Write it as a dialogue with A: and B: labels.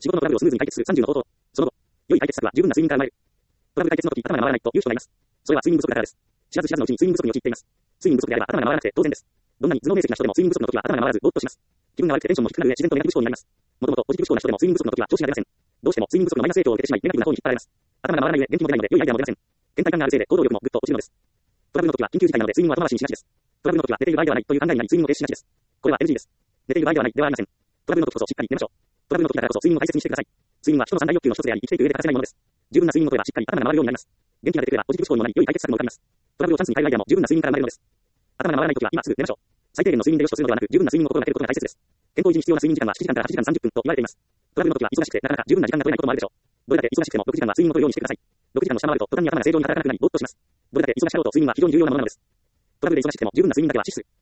A: 仕事のトラブルをスムーズに解決する30の方法。その後、良い解決策は十分な睡眠から生まれる。トラブル解決の時頭が回らないという人がいます。それは睡眠不足だからです。知らず知らずのうちに睡眠不足に陥っています。睡眠不足であれば頭が回らなくて当然です。どんなに頭脳明晰な人でも睡眠不足の時は頭が回らずぼーっとします。気分が悪くてテンションも低くなる上自然とネガティブ思考になります。もともとポジティブ思考な人でも睡眠不足の時は調子が出ません。どうしても睡眠不足のマイナス影響を受けてしまいネガティブな方に引っ張られます。頭が回らない上元気も出ないので良いアイデアも出ません。倦怠感があるせいで行動力もぐっと落ちるのです。トラブルの時は緊急事態なので睡眠を後回しにしがちです。トラブルの時は寝ている場合ではないという考えになり睡眠を停止しがちです。これは NG です。寝ている場合ではないではありません。トラブルの時こそしっかり寝ましょう。トラブルの時だからこそ睡眠を大切にしてください。睡眠は人の三大欲求の一つであり生きていく上で欠かせないものです。十分な睡眠をとればしっかり頭が回るようになります。元気が出てくればポジティブ思考にもなり良い解決策も浮かびます。トラブルをチャンスに変えるアイデアも十分な睡眠から生まれるのです。頭が回らない時は今すぐ寝ましょう。最低限の睡眠でよしとするのではなく十分な睡眠を心がけることが大切です。健康維持に必要な睡眠時間は7時間から8時間30分と言われています。トラブルの時は忙しくてなかなか十分な時間が取れないこともあるでしょう。どれだけ忙しくても6時間は睡眠を取るようにしてください。6時間を下回ると途端に頭が正常に働かなくなりぼーっとします。どれだけ忙しかろうと睡眠は非常に重要なものなのです。トラブルで忙しくても十分な睡眠だけは必須。